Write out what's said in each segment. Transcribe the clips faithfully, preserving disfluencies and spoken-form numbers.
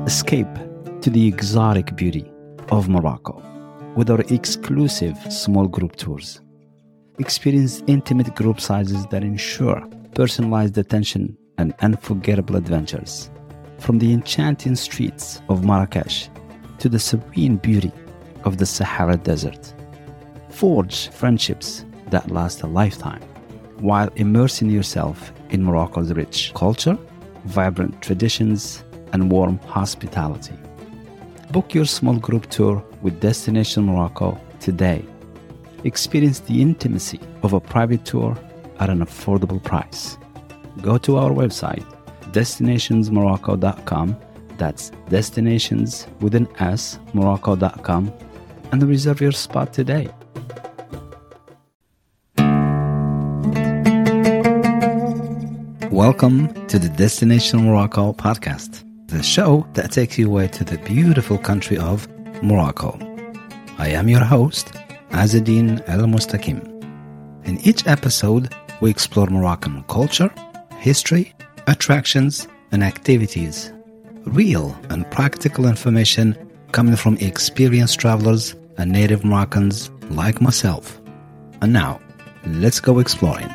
Escape to the exotic beauty of Morocco with our exclusive small group tours. Experience intimate group sizes that ensure personalized attention and unforgettable adventures. From the enchanting streets of Marrakesh to the serene beauty of the Sahara Desert. Forge friendships that last a lifetime while immersing yourself in Morocco's rich culture, vibrant traditions, and warm hospitality. Book your small group tour with Destination Morocco today. Experience the intimacy of a private tour at an affordable price. Go to our website, destinations morocco dot com. That's destinations with an S, morocco dot com, and reserve your spot today. Welcome to the Destination Morocco podcast, the show that takes you away to the beautiful country of Morocco. I am your host, Azadine El-Mustakim. In each episode, we explore Moroccan culture, history, attractions, and activities. Real and practical information coming from experienced travelers and native Moroccans like myself. And now, let's go exploring.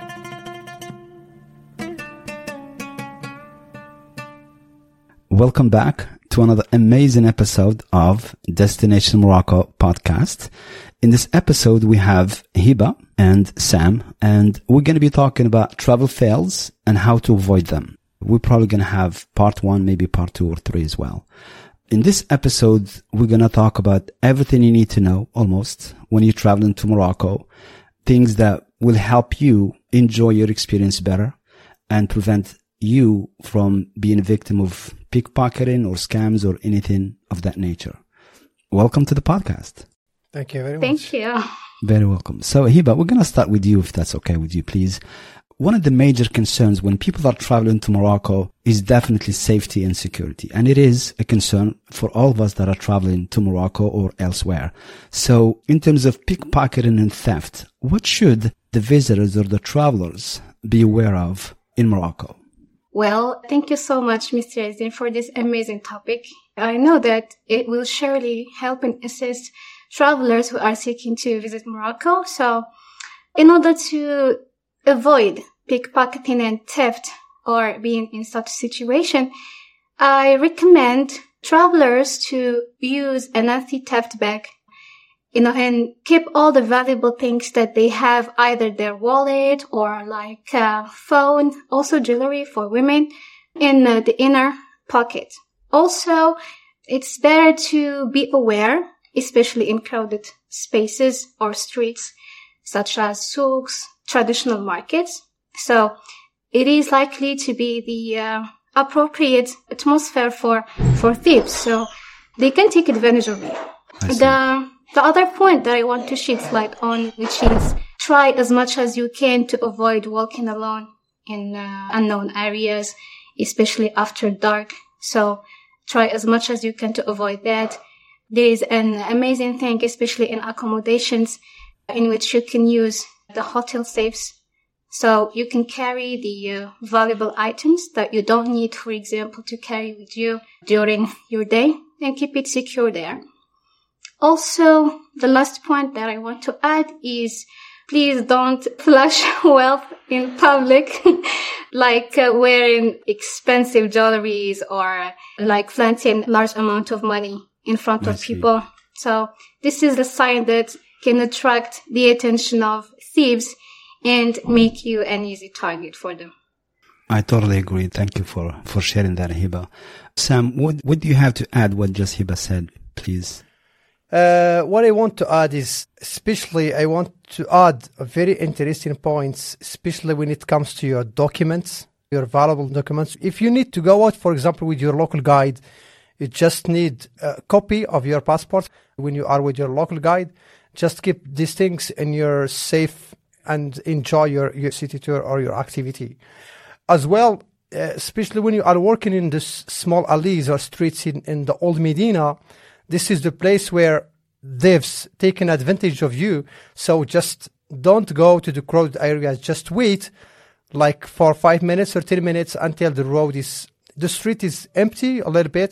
Welcome back to another amazing episode of Destination Morocco podcast. In this episode, we have Hiba and Sam, and we're going to be talking about travel fails and how to avoid them. We're probably going to have part one, maybe part two or three as well. In this episode, we're going to talk about everything you need to know almost when you're traveling to Morocco, things that will help you enjoy your experience better and prevent you from being a victim of pickpocketing or scams or anything of that nature. Welcome to the podcast. Thank you very much. Thank you. Very welcome. So, Hiba, we're going to start with you, if that's okay with you, please. One of the major concerns when people are traveling to Morocco is definitely safety and security. And it is a concern for all of us that are traveling to Morocco or elsewhere. So, in terms of pickpocketing and theft, what should the visitors or the travelers be aware of in Morocco? Well, thank you so much, Mister Azin, for this amazing topic. I know that it will surely help and assist travelers who are seeking to visit Morocco. So, in order to avoid pickpocketing and theft or being in such a situation, I recommend travelers to use an anti-theft bag, you know, and keep all the valuable things that they have, either their wallet or like uh, phone, also jewelry for women, in uh, the inner pocket. Also, it's better to be aware, especially in crowded spaces or streets, such as souks, traditional markets. So it is likely to be the uh, appropriate atmosphere for, for thieves. So they can take advantage of it. The The other point that I want to shed light on, which is try as much as you can to avoid walking alone in uh, unknown areas, especially after dark. So try as much as you can to avoid that. There is an amazing thing, especially in accommodations, in which you can use the hotel safes. So you can carry the uh, valuable items that you don't need, for example, to carry with you during your day, and keep it secure there. Also, the last point that I want to add is please don't flash wealth in public, like uh, wearing expensive jewelries or like flaunting large amount of money in front of people. So this is a sign that can attract the attention of thieves and make you an easy target for them. I totally agree. Thank you for, for sharing that, Hiba. Sam, what, what do you have to add what just Hiba said, please? Uh, what I want to add is, especially I want to add a very interesting points, especially when it comes to your documents, your valuable documents. If you need to go out, for example, with your local guide, you just need a copy of your passport. When you are with your local guide, just keep these things in your safe and enjoy your, your city tour or your activity. As well, uh, especially when you are working in this small alleys or streets in, in the old Medina, this is the place where they've taken advantage of you. So just don't go to the crowded areas. Just wait like for five minutes or ten minutes until the road is, the street is empty a little bit.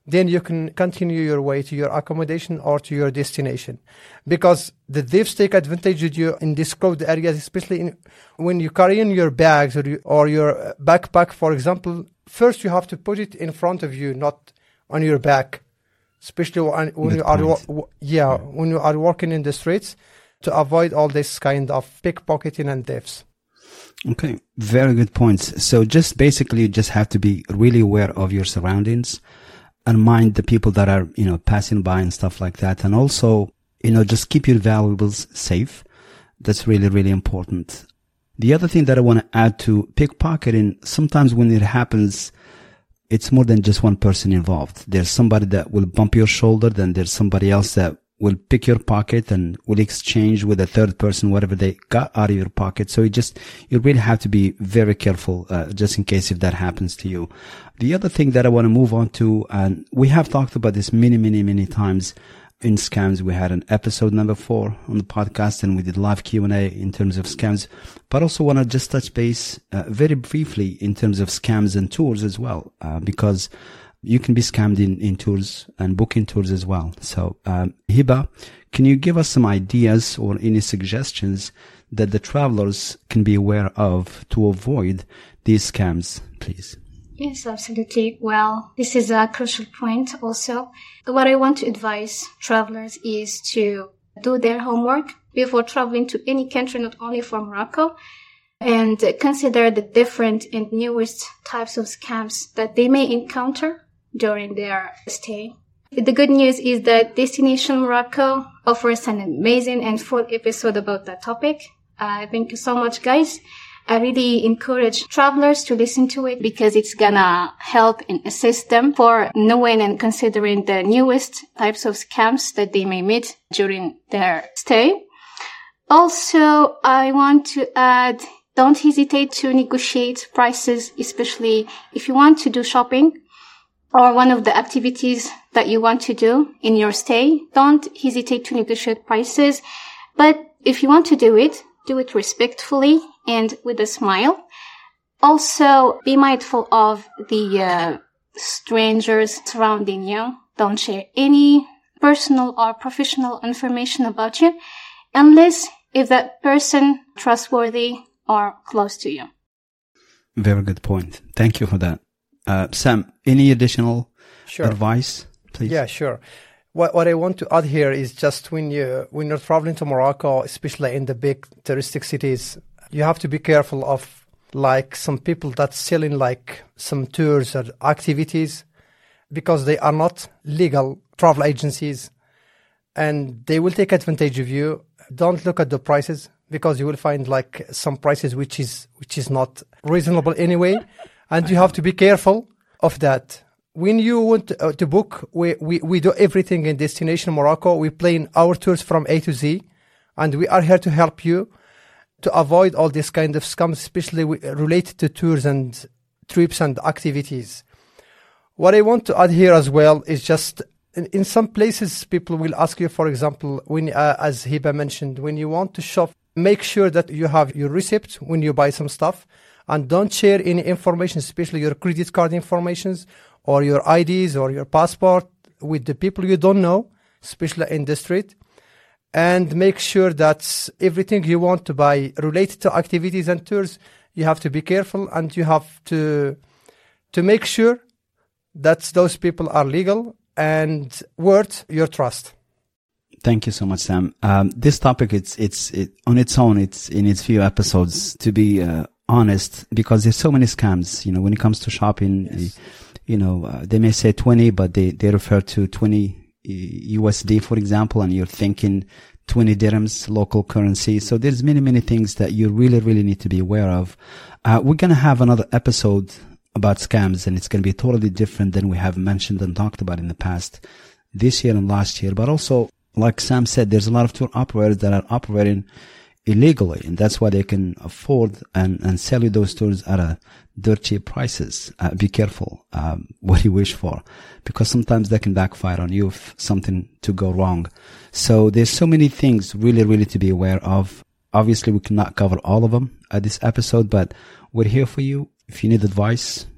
then you can continue your way to your accommodation or to your destination. Because the thieves take advantage of you in these crowded areas, especially in, when you carry in your bags or, you, or your backpack, for example. First, you have to put it in front of you, not on your back. Especially when, when you are, wa- yeah, yeah, when you are walking in the streets, to avoid all this kind of pickpocketing and thefts. Okay, very good points. So just basically, you just have to be really aware of your surroundings and mind the people that are, you know, passing by and stuff like that. And also, you know, just keep your valuables safe. That's really, really important. The other thing that I want to add to pickpocketing, sometimes when it happens, it's more than just one person involved. There's somebody that will bump your shoulder, then there's somebody else that will pick your pocket and will exchange with a third person whatever they got out of your pocket. So you just, you really have to be very careful, uh, just in case if that happens to you. The other thing that I want to move on to, and we have talked about this many, many, many times in scams. We had an episode number four on the podcast, and we did live Q and A in terms of scams, but also want to just touch base uh, very briefly in terms of scams and tours as well, uh, because you can be scammed in, in tours and booking tours as well. So, um, Hiba, can you give us some ideas or any suggestions that the travelers can be aware of to avoid these scams, please? Yes, absolutely. Well, this is a crucial point also. What I want to advise travelers is to do their homework before traveling to any country, not only for Morocco, and consider the different and newest types of scams that they may encounter during their stay. The good news is that Destination Morocco offers an amazing and full episode about that topic. Uh, thank you so much, guys. I really encourage travelers to listen to it because it's gonna help and assist them for knowing and considering the newest types of scams that they may meet during their stay. Also, I want to add, don't hesitate to negotiate prices, especially if you want to do shopping or one of the activities that you want to do in your stay. Don't hesitate to negotiate prices. But if you want to do it, do it respectfully and with a smile. Also, be mindful of the uh, strangers surrounding you. Don't share any personal or professional information about you unless if that person trustworthy or close to you. Very good point. Thank you for that. Uh, Sam, any additional sure. advice, please? Yeah, sure. What what I want to add here is just when you when you're traveling to Morocco, especially in the big touristic cities, you have to be careful of like some people that's selling like some tours or activities because they are not legal travel agencies and they will take advantage of you. Don't look at the prices because you will find like some prices which is which is not reasonable anyway. And you have to be careful of that. When you want to, uh, to book, we, we, we do everything in Destination Morocco. We plan our tours from A to Z, and we are here to help you to avoid all this kind of scams, especially related to tours and trips and activities. What I want to add here as well is just in, in some places people will ask you, for example, when uh, as Hiba mentioned, when you want to shop, make sure that you have your receipt when you buy some stuff. And don't share any information, especially your credit card informations or your I Ds or your passport with the people you don't know, especially in the street. And make sure that everything you want to buy related to activities and tours, you have to be careful and you have to to make sure that those people are legal and worth your trust. Thank you so much, Sam. Um, this topic, it's it's it, on its own. It's in its few episodes to be uh, honest, because there's so many scams. You know, when it comes to shopping, yes. you know, uh, they may say twenty, but they they refer to twenty U S D, for example, and you're thinking twenty dirhams, local currency. So there's many many things that you really really need to be aware of. Uh, we're gonna have another episode about scams, and it's gonna be totally different than we have mentioned and talked about in the past, this year and last year. But also, like Sam said, there's a lot of tour operators that are operating illegally, and that's why they can afford and, and sell you those tours at a dirt cheap prices. Uh, be careful um, what you wish for, because sometimes that can backfire on you if something to go wrong. So there's so many things really, really to be aware of. Obviously, we cannot cover all of them at this episode, but we're here for you. If you need advice,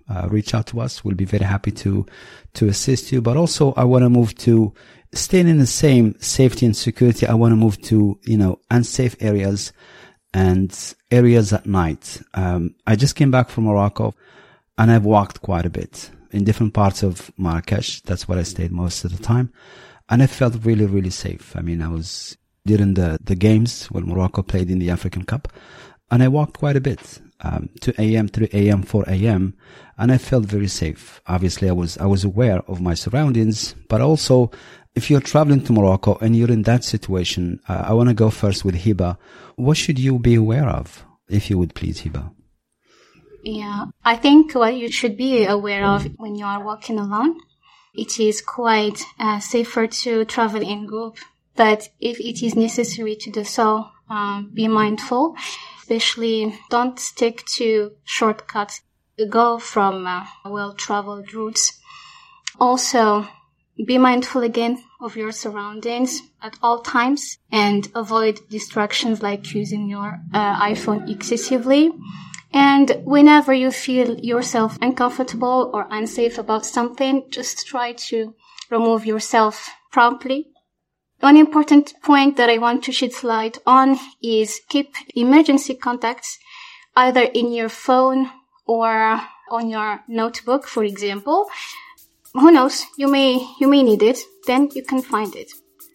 uh, reach out to us. We'll be very happy to, to assist you. But also I want to move to staying in the same safety and security. I want to move to, you know, unsafe areas and areas at night. Um, I just came back from Morocco and I've walked quite a bit in different parts of Marrakesh. That's where I stayed most of the time. And I felt really, really safe. I mean, I was during the, the games when Morocco played in the African Cup, and I walked quite a bit, um, two a.m., three a.m., four a.m., and I felt very safe. Obviously, I was, I was aware of my surroundings, but also if you're traveling to Morocco and you're in that situation, uh, I want to go first with Hiba. What should you be aware of, if you would please, Hiba? Yeah, I think what you should be aware of when you are walking alone, it is quite uh, safer to travel in group. But if it is necessary to do so, um, be mindful. Especially don't stick to shortcuts. Go from uh, well-traveled routes. Also, be mindful again of your surroundings at all times and avoid distractions like using your uh, iPhone excessively. And whenever you feel yourself uncomfortable or unsafe about something, just try to remove yourself promptly. One important point that I want to shed light on is keep emergency contacts either in your phone or on your notebook, for example. Who knows? You may, you may need it. Then you can find it.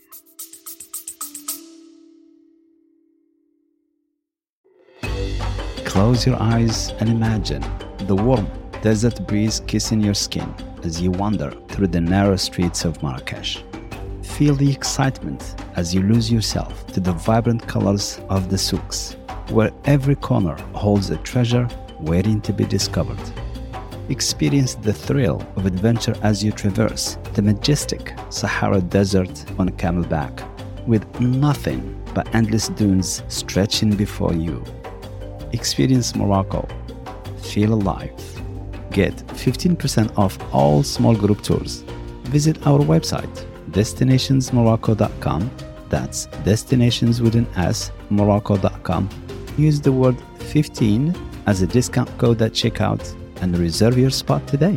Close your eyes and imagine the warm desert breeze kissing your skin as you wander through the narrow streets of Marrakesh. Feel the excitement as you lose yourself to the vibrant colors of the souks, where every corner holds a treasure waiting to be discovered. Experience the thrill of adventure as you traverse the majestic Sahara Desert on camelback, with nothing but endless dunes stretching before you. Experience Morocco. Feel alive. Get fifteen percent off all small group tours. Visit our website, destinations morocco dot com. That's destinations with an S, morocco dot com. Use the word fifteen as a discount code at checkout and reserve your spot today.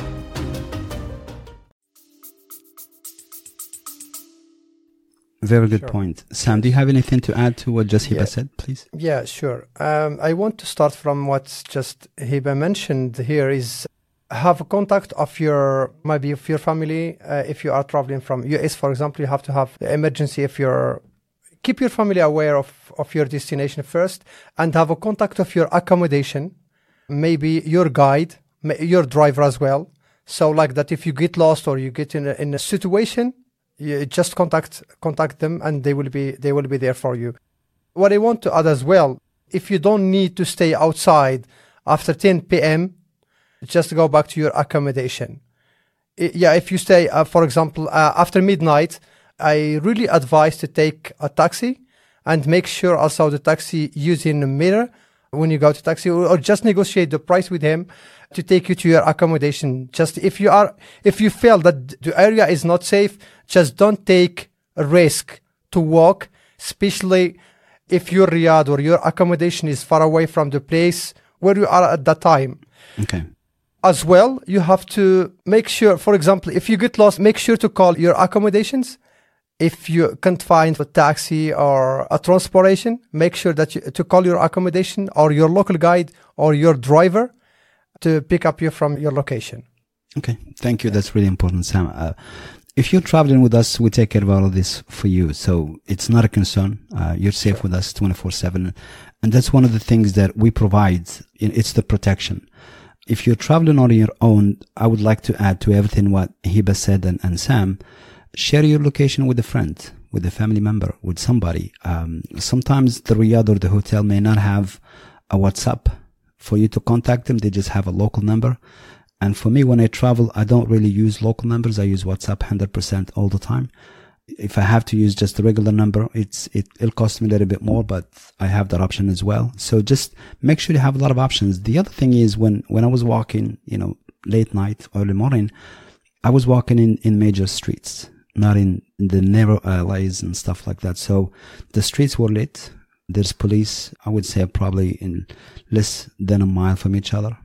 Very good Sure. point. Sam, do you have anything to add to what just Hiba Yeah. said, please? Yeah, sure. Um, I want to start from what just Hiba mentioned here is have a contact of your, maybe of your family. Uh, if you are traveling from U S, for example, you have to have the emergency if you're, keep your family aware of, of your destination first and have a contact of your accommodation, maybe your guide, ma- your driver as well. So like that, if you get lost or you get in a, in a situation, you just contact contact them and they will be they will be there for you. What I want to add as well, if you don't need to stay outside after ten p.m., just go back to your accommodation. I- yeah, if you stay, uh, for example, uh, after midnight, I really advise to take a taxi and make sure also the taxi using a mirror when you go to taxi, or, or just negotiate the price with him to take you to your accommodation. Just if you are, if you feel that the area is not safe, just don't take a risk to walk, especially if your riad or your accommodation is far away from the place where you are at that time. Okay. As well, you have to make sure, for example, if you get lost, make sure to call your accommodations. If you can't find a taxi or a transportation, make sure that you to call your accommodation or your local guide or your driver to pick up you from your location. Okay. Thank you. That's really important, Sam. Uh, if you're traveling with us, we take care of all of this for you. So it's not a concern. Uh, you're safe with us twenty-four seven. And that's one of the things that we provide. It's the protection. If you're traveling on your own, I would like to add to everything what Hiba said and, and Sam, share your location with a friend, with a family member, with somebody. Um, sometimes the riad or the hotel may not have a WhatsApp for you to contact them. They just have a local number. And for me, when I travel, I don't really use local numbers. I use WhatsApp one hundred percent all the time. If I have to use just a regular number, it's, it, it'll cost me a little bit more, but I have that option as well. So just make sure you have a lot of options. The other thing is when, when I was walking, you know, late night, early morning, I was walking in, in major streets, not in, in the narrow alleys and stuff like that. So the streets were lit. There's police, I would say probably in less than a mile from each other.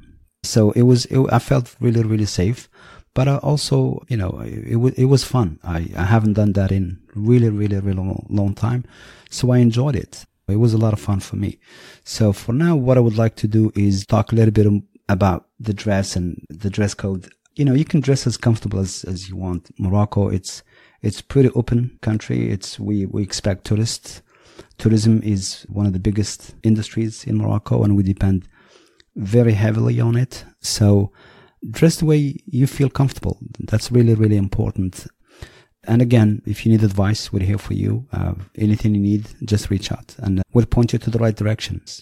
So it was, it, I felt really, really safe. But I also, you know, it, it, it was fun. I, I haven't done that in really, really, really long, long time. So I enjoyed it. It was a lot of fun for me. So for now, what I would like to do is talk a little bit about the dress and the dress code. You know, you can dress as comfortable as, as you want. Morocco, it's, it's pretty open country. It's, we, we expect tourists. Tourism is one of the biggest industries in Morocco, and we depend very heavily on it. So dress the way you feel comfortable. That's really, really important. And again, if you need advice, we're here for you. Uh, anything you need, just reach out and we'll point you to the right directions.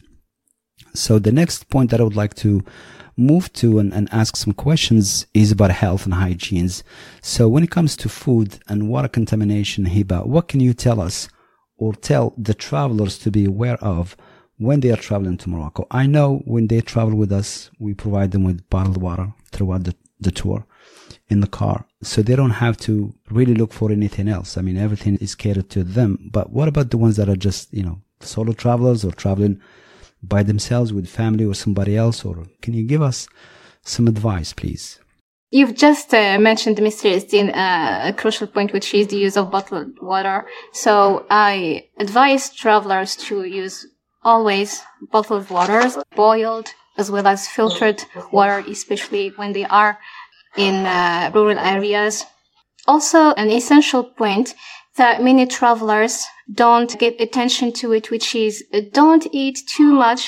So the next point that I would like to move to and, and ask some questions is about health and hygiene. So when it comes to food and water contamination, Hiba, what can you tell us or tell the travelers to be aware of when they are traveling to Morocco? I know when they travel with us, we provide them with bottled water throughout the, the tour in the car. So they don't have to really look for anything else. I mean, everything is catered to them. But what about the ones that are just, you know, solo travelers or traveling by themselves with family or somebody else? Or can you give us some advice, please? You've just uh, mentioned, Mister Yazdin, uh, a crucial point, which is the use of bottled water. So I advise travelers to use always bottled waters, boiled as well as filtered water, especially when they are in uh, rural areas. Also, an essential point that many travelers don't get attention to it, which is uh, don't eat too much,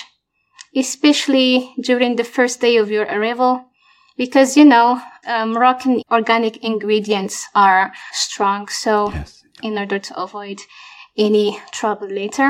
especially during the first day of your arrival, because, you know, uh, Moroccan organic ingredients are strong. So yes, in order to avoid any trouble later.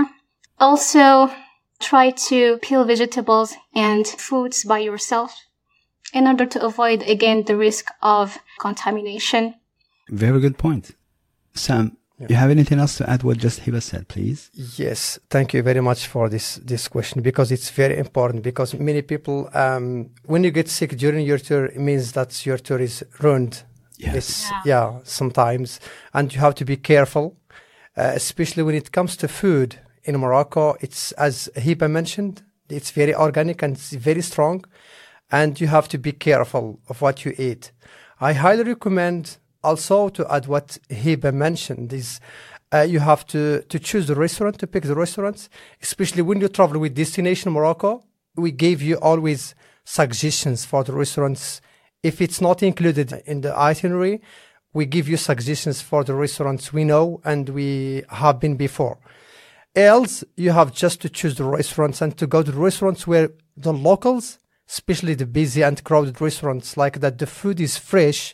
Also, try to peel vegetables and fruits by yourself in order to avoid, again, the risk of contamination. Very good point. Sam, yeah. You have anything else to add what just Hiba said, please? Yes, thank you very much for this this question, because it's very important, because many people, um, when you get sick during your tour, it means that your tour is ruined. Yes. Yeah. yeah, sometimes. And you have to be careful, uh, especially when it comes to food. In Morocco, it's, as Hiba mentioned, it's very organic and it's very strong, and you have to be careful of what you eat. I highly recommend also to add what Hiba mentioned is uh, you have to, to choose the restaurant, to pick the restaurants, especially when you travel with Destination Morocco. We gave you always suggestions for the restaurants. If it's not included in the itinerary, we give you suggestions for the restaurants we know and we have been before. Else, you have just to choose the restaurants and to go to the restaurants where the locals, especially the busy and crowded restaurants like that, the food is fresh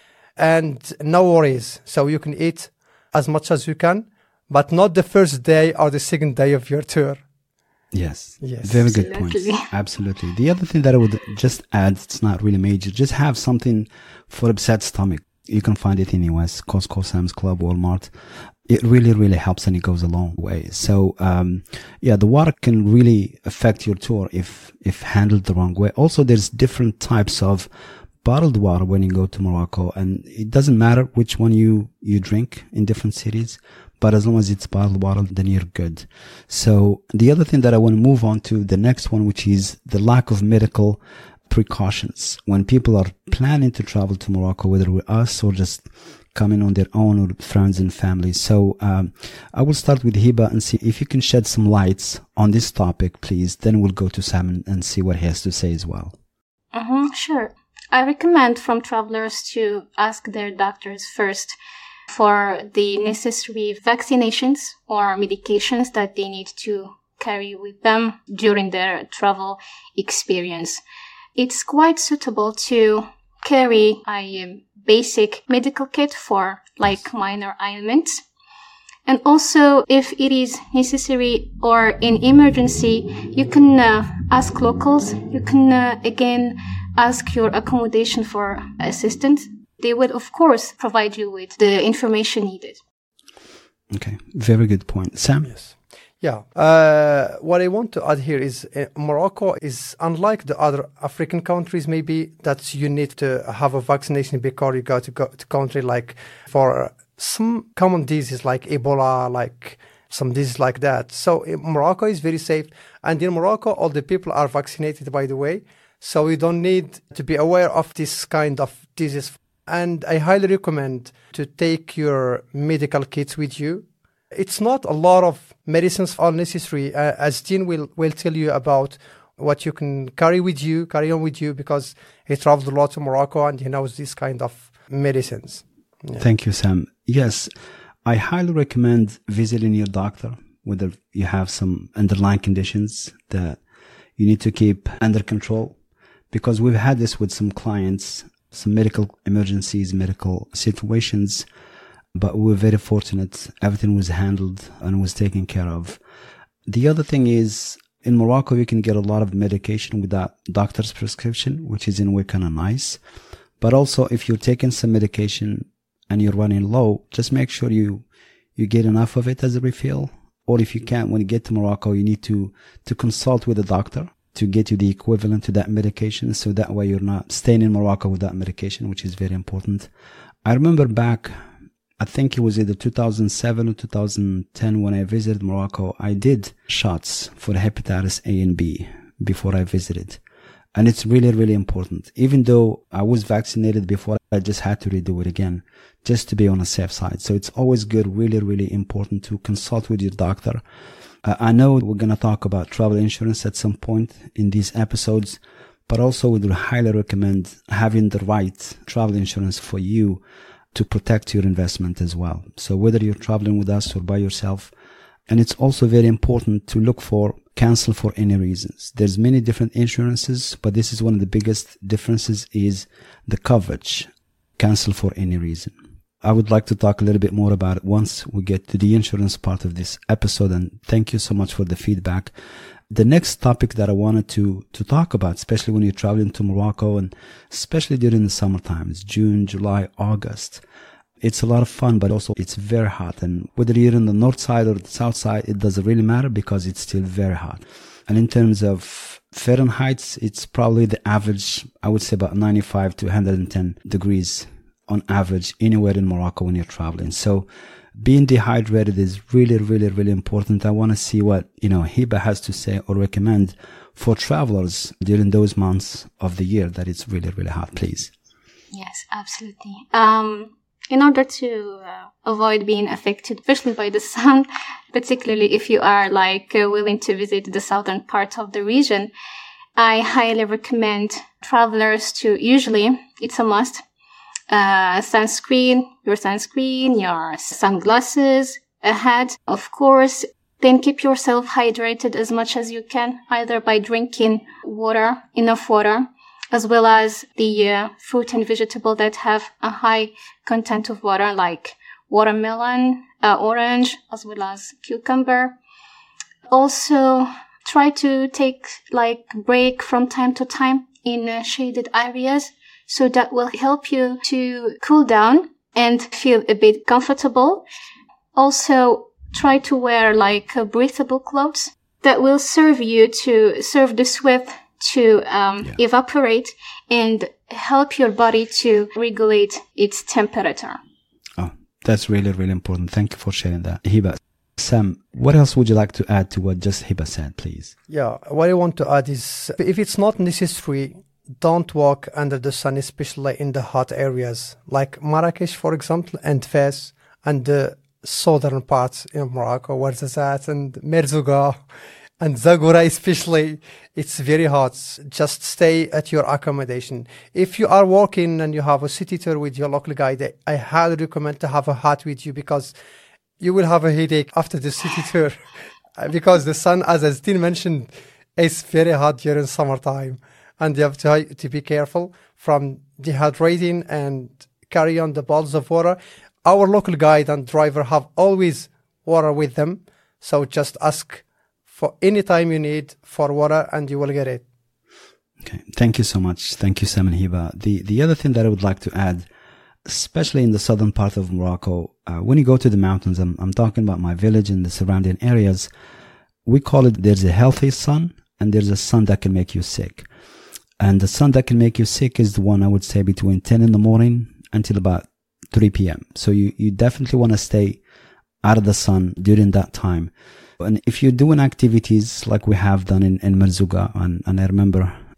and no worries. So you can eat as much as you can, but not the first day or the second day of your tour. Yes. Yes. Very good point. Absolutely. The other thing that I would just add, it's not really major, just have something for upset stomach. You can find it in U S, Costco, Sam's Club, Walmart. It really, really helps and it goes a long way. So, um, yeah, the water can really affect your tour if, if handled the wrong way. Also, there's different types of bottled water when you go to Morocco, and it doesn't matter which one you, you drink in different cities, but as long as it's bottled water, then you're good. So the other thing that I want to move on to, the next one, which is the lack of medical precautions. When people are planning to travel to Morocco, whether with us or just coming on their own or friends and family. So um, I will start with Hiba and see if you can shed some lights on this topic, please. Then we'll go to Sam and, and see what he has to say as well. Mm-hmm, sure. I recommend from travelers to ask their doctors first for the necessary vaccinations or medications that they need to carry with them during their travel experience. It's quite suitable to carry a basic medical kit for like minor ailments. And also, if it is necessary or in emergency, you can uh, ask locals. You can, uh, again, ask your accommodation for assistance. They will, of course, provide you with the information needed. Okay, very good point. Sam? Yes. Yeah. Uh, what I want to add here is uh, Morocco is unlike the other African countries, maybe, that you need to have a vaccination before you go to go to country, like for some common diseases like Ebola, like some diseases like that. So uh, Morocco is very safe. And in Morocco, all the people are vaccinated, by the way. So you don't need to be aware of this kind of disease. And I highly recommend to take your medical kits with you. It's not a lot of medicines are necessary, uh, as Dean will, will tell you about what you can carry with you, carry on with you, because he traveled a lot to Morocco and he knows this kind of medicines. Yeah. Thank you, Sam. Yes, I highly recommend visiting your doctor, whether you have some underlying conditions that you need to keep under control, because we've had this with some clients, some medical emergencies, medical situations, but we were very fortunate. Everything was handled and was taken care of. The other thing is, in Morocco, you can get a lot of medication without doctor's prescription, which is in a way kind of nice. But also, if you're taking some medication and you're running low, just make sure you, you get enough of it as a refill. Or if you can't, when you get to Morocco, you need to, to consult with a doctor to get you the equivalent to that medication. So that way you're not staying in Morocco with that medication, which is very important. I remember back, I think it was either two thousand seven or two thousand ten when I visited Morocco, I did shots for hepatitis A and B before I visited. And it's really, really important. Even though I was vaccinated before, I just had to redo it again just to be on a safe side. So it's always good, really, really important to consult with your doctor. Uh, I know we're going to talk about travel insurance at some point in these episodes, but also we would highly recommend having the right travel insurance for you to protect your investment as well. So whether you're traveling with us or by yourself, and it's also very important to look for cancel for any reasons. There's many different insurances, but this is one of the biggest differences is the coverage, cancel for any reason. I would like to talk a little bit more about it once we get to the insurance part of this episode, and thank you so much for the feedback. The next topic that I wanted to, to talk about, especially when you're traveling to Morocco and especially during the summer times, June, July, August, it's a lot of fun, but also it's very hot. And whether you're in the north side or the south side, it doesn't really matter because it's still very hot. And in terms of Fahrenheit, it's probably the average, I would say about ninety-five to one hundred ten degrees on average anywhere in Morocco when you're traveling. So being dehydrated is really, really, really important. I want to see what, you know, Hiba has to say or recommend for travelers during those months of the year that it's really, really hot, please. Yes, absolutely. Um, in order to uh, avoid being affected, especially by the sun, particularly if you are like uh, willing to visit the southern part of the region, I highly recommend travelers to, usually it's a must, Uh, sunscreen, your sunscreen, your sunglasses, a hat, of course. Then keep yourself hydrated as much as you can, either by drinking water, enough water, as well as the uh, fruit and vegetable that have a high content of water, like watermelon, uh, orange, as well as cucumber. Also, try to take like break from time to time in uh, shaded areas. So that will help you to cool down and feel a bit comfortable. Also, try to wear like uh, breathable clothes that will serve you to serve the sweat to um, yeah. evaporate and help your body to regulate its temperature. Oh, that's really, really important. Thank you for sharing that, Hiba. Sam, what else would you like to add to what just Hiba said, please? Yeah, what I want to add is if it's not necessary, don't walk under the sun, especially in the hot areas like Marrakesh, for example, and Fez, and the southern parts in Morocco, where Zazat and Merzouga and Zagora especially. It's very hot. Just stay at your accommodation. If you are walking and you have a city tour with your local guide, I highly recommend to have a hat with you because you will have a headache after the city tour because the sun, as Astin mentioned, is very hot during summertime. And you have to, to be careful from dehydrating and carry on the bottles of water. Our local guide and driver have always water with them. So just ask for any time you need for water and you will get it. Okay. Thank you so much. Thank you, Sam and Hiba. The, the other thing that I would like to add, especially in the southern part of Morocco, uh, when you go to the mountains, I'm, I'm talking about my village and the surrounding areas, we call it, there's a healthy sun and there's a sun that can make you sick. And the sun that can make you sick is the one I would say between ten in the morning until about three p.m. So you, you definitely want to stay out of the sun during that time. And if you're doing activities like we have done in, in Merzouga, and, and I remember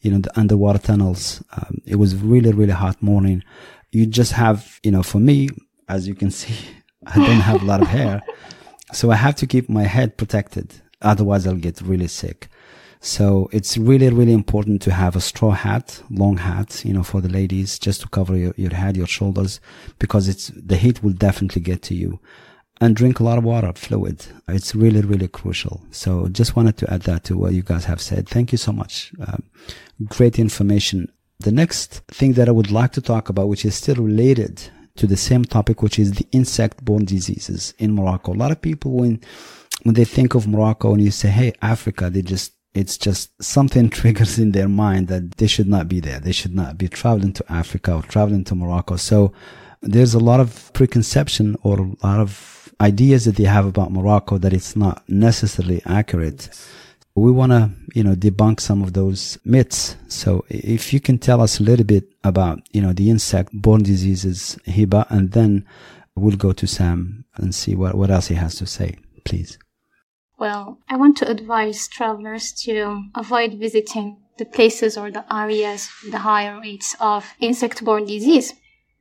you know, the underwater tunnels. Um, it was really, really hot morning. You just have, you know, for me, as you can see, I don't have a lot of hair. So I have to keep my head protected. Otherwise I'll get really sick. So it's really, really important to have a straw hat, long hat, you know, for the ladies, just to cover your, your head, your shoulders, because it's, the heat will definitely get to you. And drink a lot of water, fluid. It's really, really crucial. So just wanted to add that to what you guys have said. Thank you so much. Um, great information. The next thing that I would like to talk about, which is still related to the same topic, which is the insect-borne diseases in Morocco. A lot of people, when, when they think of Morocco and you say, hey, Africa, they just, it's just something triggers in their mind that they should not be there. They should not be traveling to Africa or traveling to Morocco. So there's a lot of preconception or a lot of ideas that they have about Morocco that it's not necessarily accurate. Yes. We want to, you know, debunk some of those myths. So if you can tell us a little bit about, you know, the insect-borne diseases, Hiba, and then we'll go to Sam and see what, what else he has to say, please. Well, I want to advise travelers to avoid visiting the places or the areas with the higher rates of insect-borne disease,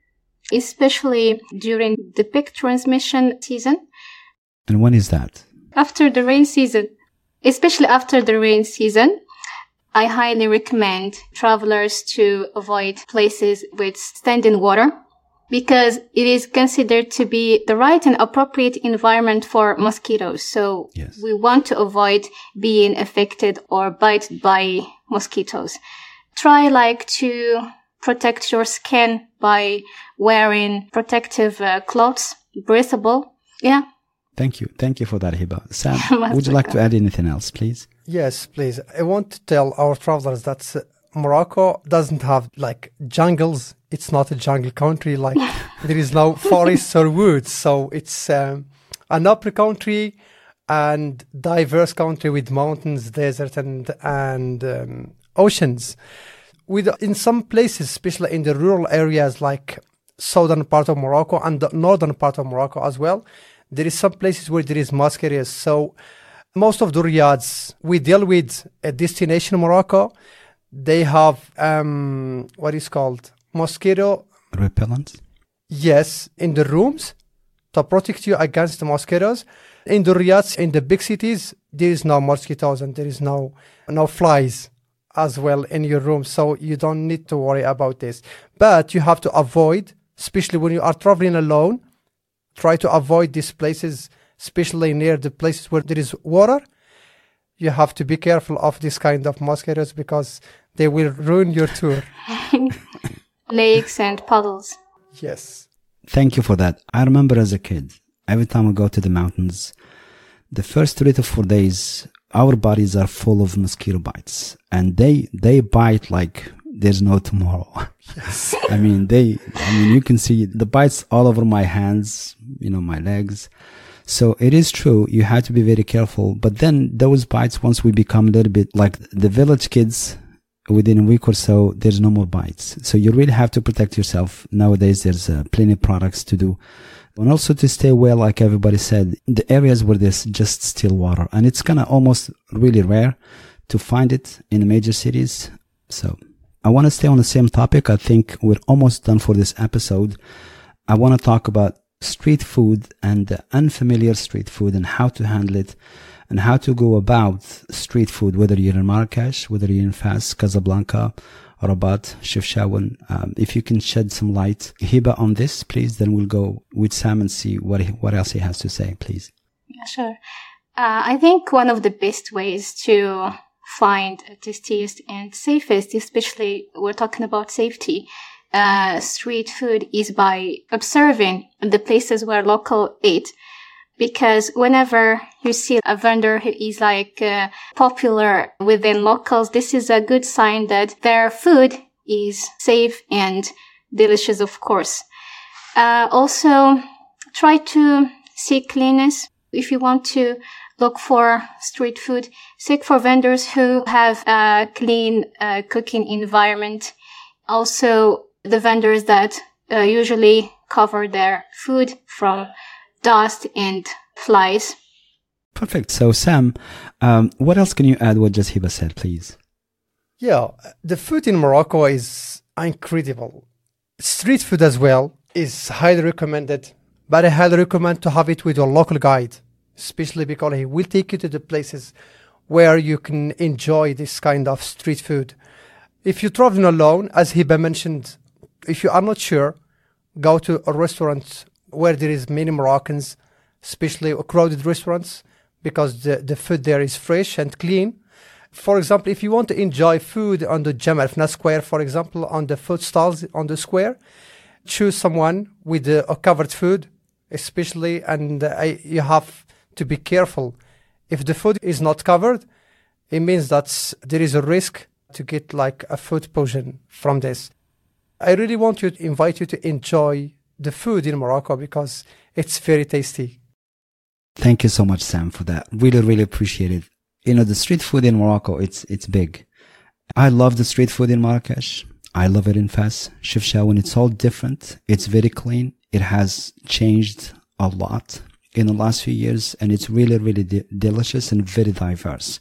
especially during the peak transmission season. And when is that? After the rain season. Especially after the rain season, I highly recommend travelers to avoid places with standing water because it is considered to be the right and appropriate environment for mosquitoes. So yes. We want to avoid being affected or bitten by mosquitoes. Try like to protect your skin by wearing protective uh, clothes, breathable. Yeah. Thank you. Thank you for that, Hiba. Sam, would you like to add anything else, please? Yes, please. I want to tell our travelers that uh, Morocco doesn't have like jungles. It's not a jungle country. Like there is no forests or woods. So it's um, an upper country and diverse country with mountains, desert, and and um, oceans. With in some places, especially in the rural areas like southern part of Morocco and the northern part of Morocco as well, there is some places where there is mosquitoes. So most of the riads we deal with a destination Morocco, they have um, what is called mosquito repellent. Yes, in the rooms to protect you against the mosquitoes. In the riads, in the big cities, there is no mosquitoes and there is no no flies as well in your room. So you don't need to worry about this. But you have to avoid, especially when you are traveling alone, try to avoid these places, especially near the places where there is water. You have to be careful of this kind of mosquitoes because they will ruin your tour. Lakes and puddles. Yes. Thank you for that. I remember as a kid, every time we go to the mountains, the first three to four days, our bodies are full of mosquito bites. And they, they bite like there's no tomorrow. Yes. I mean, they, I mean, you can see the bites all over my hands, you know, my legs. So it is true. You have to be very careful. But then those bites, once we become a little bit like the village kids, within a week or so, there's no more bites. So you really have to protect yourself. Nowadays, there's uh, plenty of products to do. And also to stay away, like everybody said, the areas where there's just still water. And it's kind of almost really rare to find it in the major cities. So I want to stay on the same topic. I think we're almost done for this episode. I want to talk about street food and the unfamiliar street food and how to handle it and how to go about street food, whether you're in Marrakesh, whether you're in Fas, Casablanca, Rabat, Chefchaouen. Um, if you can shed some light, Hiba, on this, please, then we'll go with Sam and see what he, what else he has to say, please. Yeah, sure. Uh, I think one of the best ways to find tastiest and safest, especially we're talking about safety, uh, street food is by observing the places where local eat. Because whenever you see a vendor who is like uh, popular within locals, this is a good sign that their food is safe and delicious, of course. Uh, also, try to seek cleanliness. If you want to look for street food, seek for vendors who have a clean uh, cooking environment. Also, the vendors that uh, usually cover their food from dust and flies. Perfect. So, Sam, um, what else can you add what just Hiba said, please? Yeah, the food in Morocco is incredible. Street food as well is highly recommended, but I highly recommend to have it with your local guide, especially because he will take you to the places where you can enjoy this kind of street food. If you're traveling alone, as Hiba mentioned, if you are not sure, go to a restaurant where there is many Moroccans, especially crowded restaurants, because the, the food there is fresh and clean. For example, if you want to enjoy food on the Jemaa el-Fna Square, for example, on the food stalls on the square, choose someone with uh, a covered food, especially, and uh, you have to be careful. If the food is not covered, it means that there is a risk to get like a food poison from this. I really want to invite you to enjoy the food in Morocco because it's very tasty. Thank you so much, Sam, for that. Really, really appreciate it. You know, the street food in Morocco, it's it's big. I love the street food in Marrakesh. I love it in Fes, Chefchaouen. It's all different. It's very clean. It has changed a lot in the last few years, and it's really, really de- delicious and very diverse.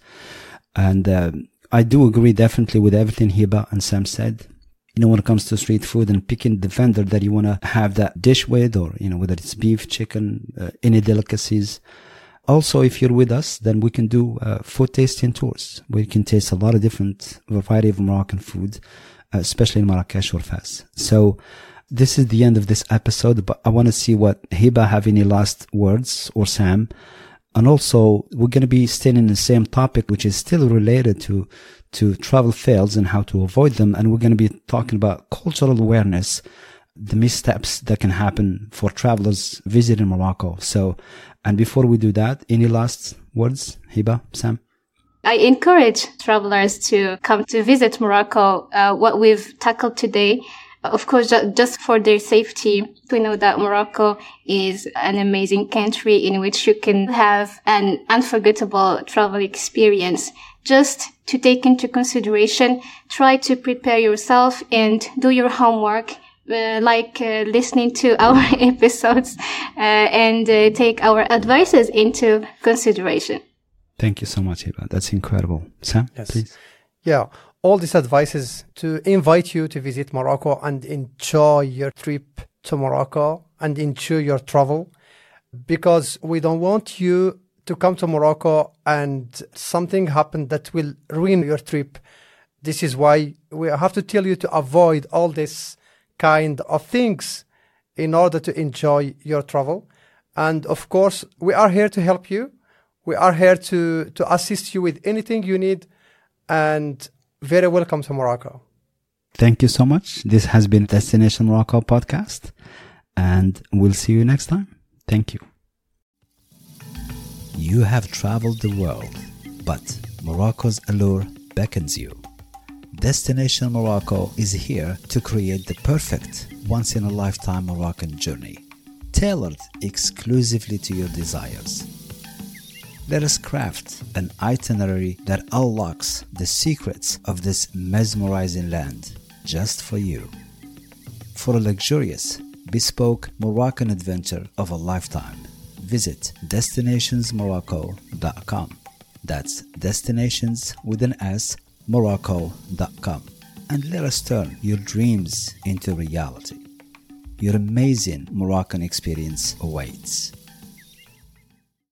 And uh, I do agree definitely with everything Hiba and Sam said. You know, when it comes to street food and picking the vendor that you want to have that dish with, or, you know, whether it's beef, chicken, uh, any delicacies. Also, if you're with us, then we can do uh, food tasting tours. We can taste a lot of different variety of Moroccan food, uh, especially in Marrakesh or Fes. So this is the end of this episode, but I want to see what Hiba have any last words, or Sam. And also, we're going to be staying in the same topic, which is still related to, to travel fails and how to avoid them. And we're going to be talking about cultural awareness, the missteps that can happen for travelers visiting Morocco. So, and before we do that, any last words, Hiba, Sam? I encourage travelers to come to visit Morocco. Uh, what we've tackled today, of course, just for their safety. We know that Morocco is an amazing country in which you can have an unforgettable travel experience. Just to take into consideration, try to prepare yourself and do your homework. Uh, like uh, listening to our episodes uh, and uh, take our advices into consideration. Thank you so much, Hiba. That's incredible. Sam, yes. Please. Yeah, all these advices to invite you to visit Morocco and enjoy your trip to Morocco and enjoy your travel, because we don't want you to come to Morocco and something happen that will ruin your trip. This is why we have to tell you to avoid all this kind of things in order to enjoy your travel. And of course, we are here to help you. We are here to, to assist you with anything you need, and very welcome to Morocco. Thank you so much. This has been Destination Morocco podcast, and we'll see you next time. Thank you. You have traveled the world, but Morocco's allure beckons you. Destination Morocco is here to create the perfect once-in-a-lifetime Moroccan journey, tailored exclusively to your desires. Let us craft an itinerary that unlocks the secrets of this mesmerizing land just for you. For a luxurious, bespoke Moroccan adventure of a lifetime, visit destinations morocco dot com. That's destinations with an S, morocco dot com, and let us turn your dreams into reality. Your amazing Moroccan experience awaits.